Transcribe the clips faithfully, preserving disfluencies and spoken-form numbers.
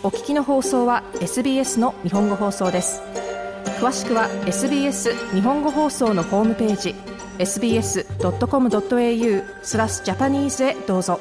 お聞きの放送は エスビーエス の日本語放送です。詳しくは エスビーエス 日本語放送のホームページ エスビーエスドットコムドットエーユー スラスジャパニーズへどうぞ。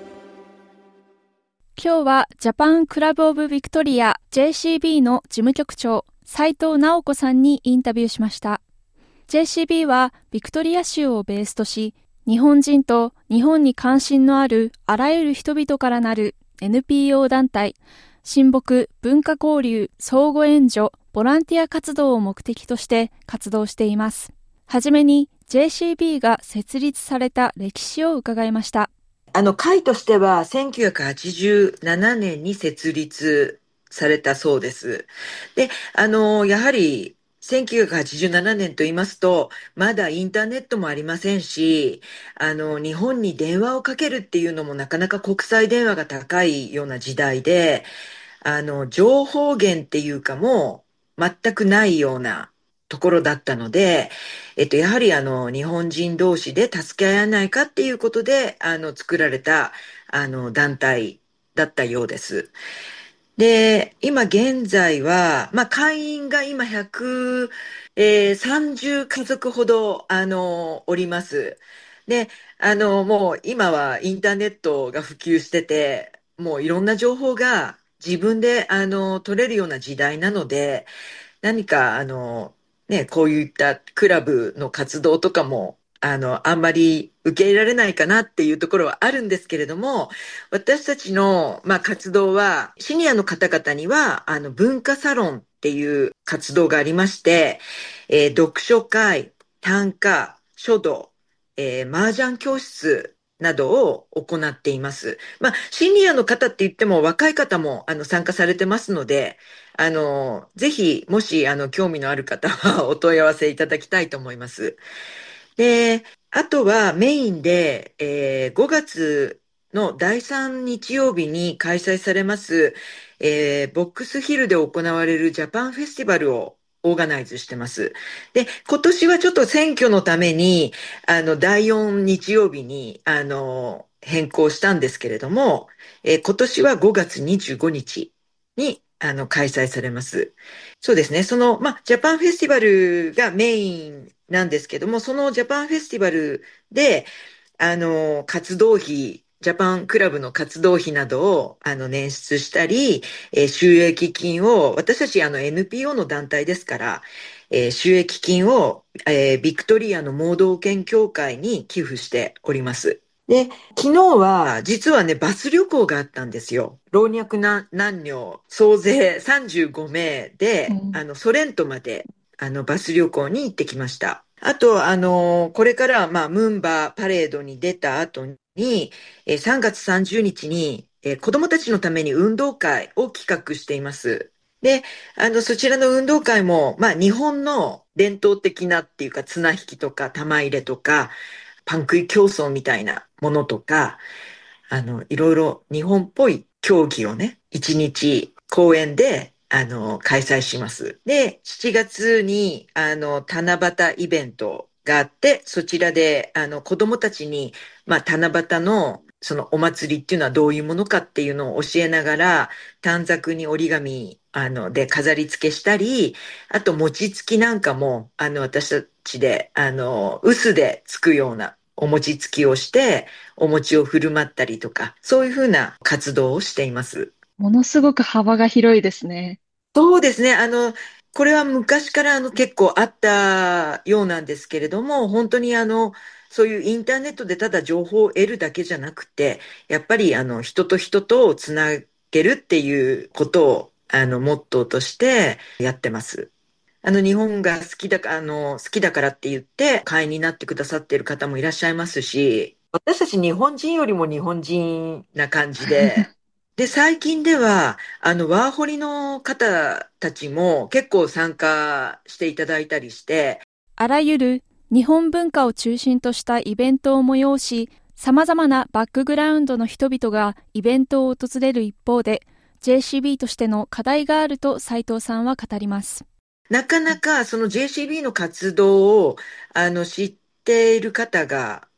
今日はジャパンクラブオブビクトリア ジェーシービー の事務局長斉藤直子さんにインタビューしました。 ジェーシービー はビクトリア州をベースとし、日本人と日本に関心のあるあらゆる人々からなる エヌピーオー 団体、親睦、文化交流、相互援助、ボランティア活動を目的として活動しています。はじめに ジェーシービー が設立された歴史を伺いました。 あの会としてはせんきゅうひゃくはちじゅうななねんに設立されたそうです。で、あのやはりせんきゅうひゃくはちじゅうななねんと言いますと、まだインターネットもありませんし、あの日本に電話をかけるっていうのもなかなか国際電話が高いような時代で、あの情報源っていうかもう全くないようなところだったので、えっと、やはりあの日本人同士で助け合えないかっていうことであの作られたあの団体だったようです。で、今現在は、まあ、会員が今ひゃくさんじゅう家族ほどあのおります。で、あのもう今はインターネットが普及してて、もういろんな情報が自分であの取れるような時代なので、何かあのね、こういったクラブの活動とかもあのあんまり受け入れられないかなっていうところはあるんですけれども、私たちの、まあ、活動はシニアの方々にはあの文化サロンっていう活動がありまして、えー読書会、短歌、書道、えー、麻雀教室などを行っています。まあ、シニアの方って言っても若い方もあの参加されてますので、あの、ぜひ、もし、あの、興味のある方はお問い合わせいただきたいと思います。で、あとはメインで、えーごがつのだいさん日曜日に開催されます、えーボックスヒルで行われるジャパンフェスティバルをオーガナイズしてます。で、今年はちょっと選挙のために、あの、だいよん日曜日に、あの、変更したんですけれども、えー今年はごがつにじゅうごにちに、あの、開催されます。そうですね。その、まあ、ジャパンフェスティバルがメインなんですけども、そのジャパンフェスティバルで、あの、活動費、ジャパンクラブの活動費などを、あの、捻出したり、えー収益金を、私たち、あの、エヌピーオー の団体ですから、えー収益金を、えービクトリアの盲導犬協会に寄付しております。で、昨日は実はね、バス旅行があったんですよ。老若男男女総勢さんじゅうご名で、 うん、 あの、ソレントまで、あの、バス旅行に行ってきました。あと、あの、これからは、まあ、ムンバパレードに出た後に、えーさんがつさんじゅうにちに、えー子供たちのために運動会を企画しています。で、あの、そちらの運動会も、まあ、日本の伝統的なっていうか、綱引きとか、玉入れとか、パン食い競争みたいなものとか、あの、いろいろ日本っぽい競技をね、一日公園で、あの、開催します。で、しちがつに、あの、七夕イベントがあって、そちらで、あの、子供たちに、まあ、七夕の、そのお祭りっていうのはどういうものかっていうのを教えながら、短冊に折り紙、あの、で飾り付けしたり、あと餅つきなんかも、あの、私たちで、あの、臼でつくようなお餅つきをして、お餅を振る舞ったりとか、そういうふうな活動をしています。 ものすごく幅が広いですね。 そうですね。あの、これは昔からあの結構あったようなんですけれども、本当にあの、そういうインターネットでただ情報を得るだけじゃなくて、やっぱりあの、人と人とをつなげるっていうことを、あの、モットーとしてやってます。あの、日本が好きだか、あの、好きだからって言って、会員になってくださっている方もいらっしゃいますし、私たち日本人よりも日本人な感じで、で、最近では、あの、ワーホリの方たちも結構参加していただいたりして、 あらゆる日本文化を中心としたイベントを催し、様々なバックグラウンドの人々がイベントを訪れる一方で、ジェーシービー としての課題があると斉藤さんは語ります。 なかなかその ジェーシービー の活動を、あの、知っている方が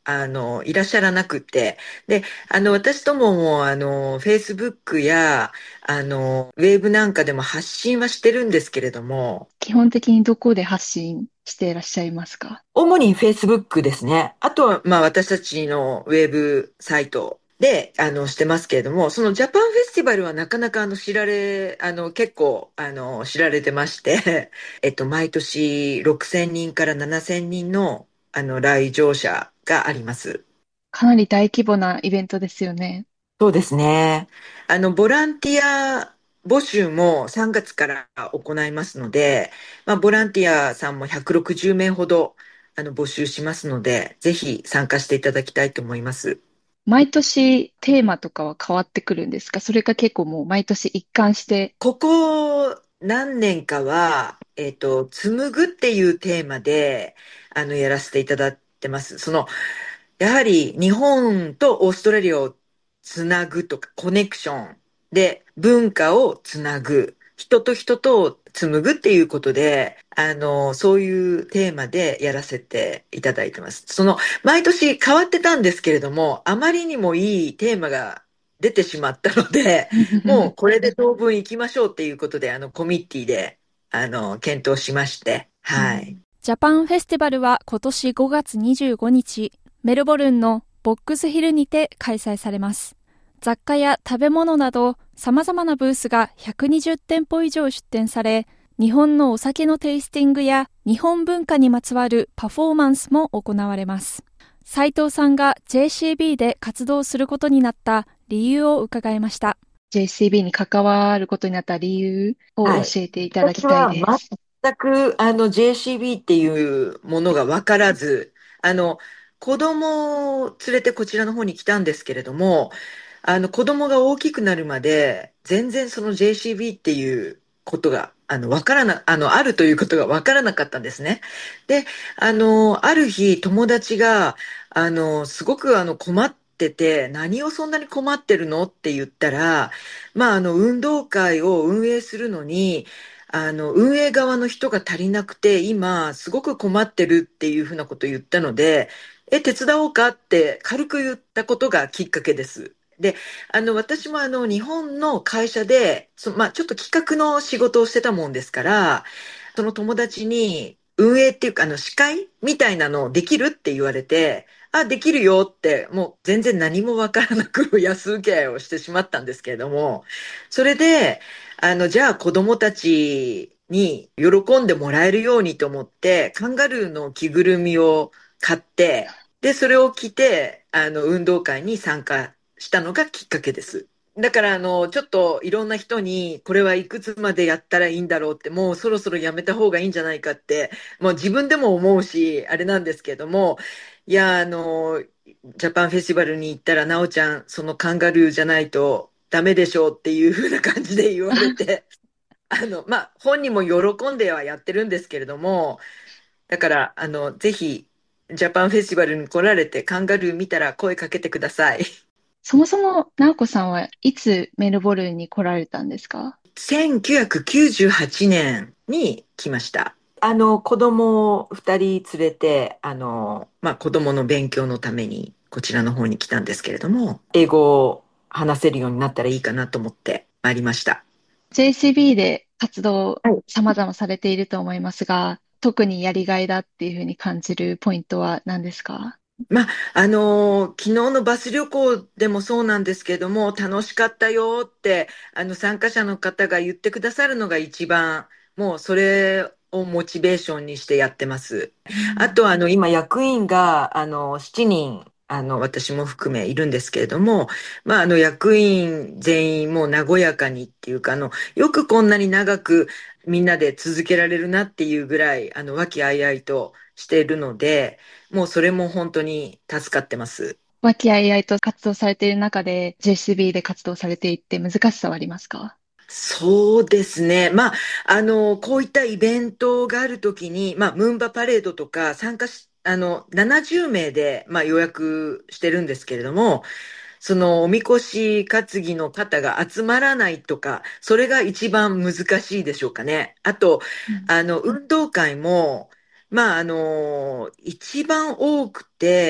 あの、いらっしゃらなくて。で、あの、私どもも、あの、Facebook や、あの、ウェブなんかでも発信はしてるんですけれども、 基本的にどこで発信していらっしゃいますか？ 主に Facebook ですね。あとは、まあ、私たちのウェブサイトで、あの、してますけれども、そのジャパンフェスティバルはなかなか、あの、知られ、あの、結構、あの、知られてまして、えっと、毎年ろくせんにんからななせんにんの、あの、来場者があります。 かなり大規模なイベントですよね。 そうですね。あの、ボランティア募集もさんがつから行いますので、まあ、ボランティアさんもひゃくろくじゅうめいほど、あの、募集しますので、ぜひ参加していただきたいと思います。 毎年テーマとかは変わってくるんですか？それか結構もう毎年一貫して。 ここ何年かは、えっと、紡ぐっていうテーマで、あの、やらせていただいてます。その、やはり日本とオーストラリアをつなぐとか、コネクションで文化をつなぐ、人と人とを紡ぐっていうことで、あの、そういうテーマでやらせていただいてます。その、毎年変わってたんですけれども、あまりにもいいテーマが出てしまったので、もうこれで当分行きましょうっていうことで、あの、コミッティで、あの、検討しまして、はい。 ジャパンフェスティバルは今年ごがつにじゅうごにち、メルボルンのボックスヒルにて開催されます。雑貨や食べ物など様々なブースがひゃくにじゅってんぽ以上出展され、日本のお酒のテイスティングや日本文化にまつわるパフォーマンスも行われます。斉藤さんが ジェーシービー で活動することになった理由を伺いました。ジェーシービー に関わることになった理由を教はい。 えていただき私はたいです。 全くあの ジェーシービー っていうものが分からず、あの子供を連れてこちらの方に来たんですけれども、あの子供が大きくなるまで全然その ジェーシービー っていうことがあの分からな、あのあるということが分からなかったんですね。で、あのある日友達があのすごくあの困ってて、何をそんなに困ってるのって言ったら、まああの運動会を運営するのにあの、運営側の人が足りなくて、今、すごく困ってるっていうふうなことを言ったので、え、手伝おうかって軽く言ったことがきっかけです。で、あの、私もあの、日本の会社で、そ、まあ、ちょっと企画の仕事をしてたもんですから、その友達に、運営っていうか、あの、司会みたいなのできるって言われて、あ、できるよって、もう全然何もわからなく安請け合いをしてしまったんですけれども、それで、あの、じゃあ子供たちに喜んでもらえるようにと思って、カンガルーの着ぐるみを買って、で、それを着て、あの、運動会に参加したのがきっかけです。だから、あの、ちょっといろんな人に、これはいくつまでやったらいいんだろうって、もうそろそろやめた方がいいんじゃないかって、もう自分でも思うし、あれなんですけども、いや、あの、ジャパンフェスティバルに行ったら、なおちゃん、そのカンガルーじゃないとダメでしょうっていう風な感じで言われて、あの、まあ、本人も喜んではやってるんですけれども、だから、あの、ぜひ、ジャパンフェスティバルに来られて、カンガルー見たら声かけてください。 そもそも、直子さんはいつメルボルンに来られたんですか？ せんきゅうひゃくきゅうじゅうはちねんに来ました。あの、子供をふたり連れて、あの、まあ、子供の勉強のためにこちらの方に来たんですけれども、英語を話せるようになったらいいかなと思って参りました。 ジェーシービー で活動はい。 様々されていると思いますが、特にやりがいだっていうふうに感じるポイントは何ですか？ まあ、あのー昨日のバス旅行でもそうなんですけども、楽しかったよって、あの、参加者の方が言ってくださるのが一番、もうそれをモチベーションにしてやってます。 うん。 あと、あの、今、役員が、あの、しちにん、あの、私も含めいるんですけれども、まあ、あの、役員全員もう和やかにっていうか、あの、よくこんなに長くみんなで続けられるなっていうぐらい、あの、和気あいあいとしているので、もうそれも本当に助かってます。 和気あいあいと活動されている中で ジェーシービー で活動されていって難しさはありますか？ そうですね。まあ、あの、こういったイベントがあるときに、まあ、ムンバパレードとか参加し、あの、ななじゅうめいで、まあ、予約してるんですけれども、そのおみこし担ぎの方が集まらないとか、それが一番難しいでしょうかね。あと、 うん。 あの、運動会も、まあ、あの、一番多くて、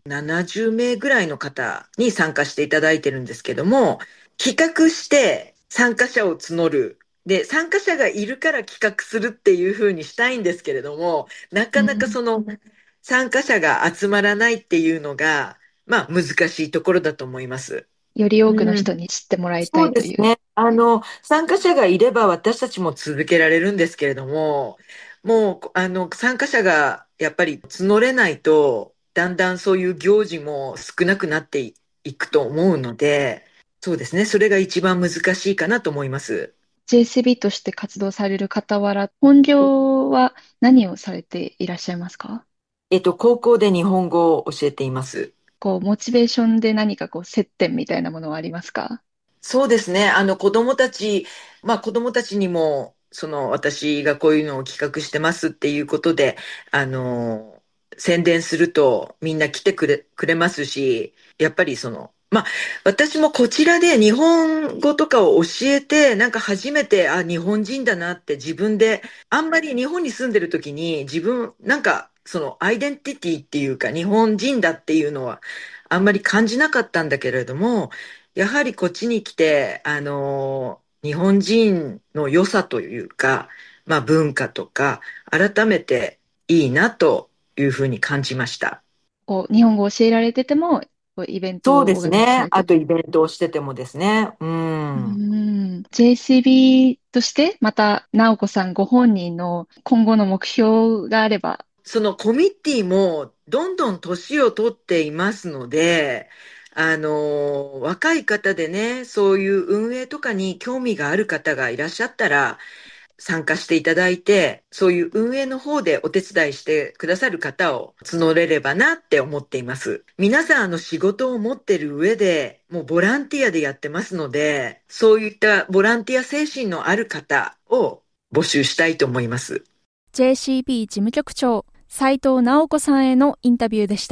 ななじゅうめいぐらいの方に参加していただいてるんですけども、企画して参加者を募る。で、参加者がいるから企画するっていう風にしたいんですけれども、なかなかその参加者が集まらないっていうのが、まあ難しいところだと思います。 より多くのうん、 人に知ってもらいたそういという。 ですね。あの、参加者がいれば私たちも続けられるんですけれども、もう、あの、参加者がやっぱり募れないと、だんだんそういう行事も少なくなっていいくと思うので、そうですね。それが一番難しいかなと思います。 ジェイシービー として活動される傍ら、本業は何をされていらっしゃいますか？ えっと、高校で日本語を教えています。 こう、モチベーションで何かこう、接点みたいなものはありますか？ そうですね。あの子供たち、まあ子供たちにも、その私がこういうのを企画してますっていうことで、あの、宣伝するとみんな来てくれ、くれますし、やっぱりその、まあ私もこちらで日本語とかを教えて、なんか初めて、あ、日本人だなって自分で、あんまり日本に住んでる時に自分、なんかそのアイデンティティっていうか日本人だっていうのはあんまり感じなかったんだけれども、やはりこっちに来て、あの、日本人の良さというか、まあ文化とか、改めていいなというふうに感じました。 こう、日本語を教えられてても、こうイベントそうでをオーガナイズさすね。 れてる。 あとイベントをしててもですね。ううん。 ん。ジェイシービー として、また、直子さんご本人の今後の目標があれば。 そのコミッティもどんどん年を取っていますので、あの、若い方でね、そういう運営とかに興味がある方がいらっしゃったら、参加していただいて、そういう運営の方でお手伝いしてくださる方を募れればなって思っています。皆さんあの仕事を持ってる上で、もうボランティアでやってますので、そういったボランティア精神のある方を募集したいと思います。 ジェイシービー 事務局長、斉藤直子さんへのインタビューでした。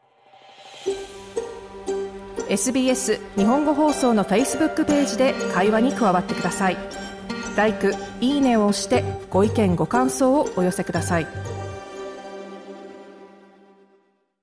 エスビーエス 日本語放送の Facebook ページで会話に加わってください。ライク、いいねを押してご意見ご感想をお寄せください。